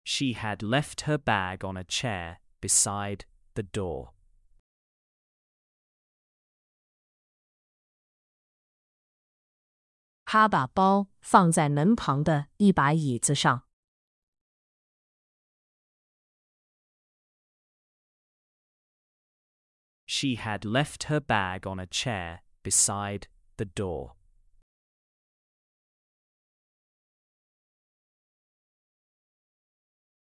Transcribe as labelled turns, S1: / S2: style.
S1: She had left her bag on a chair beside the door.
S2: 她把包放在门旁的一把椅子上。
S1: She had left her bag on a chair beside the door.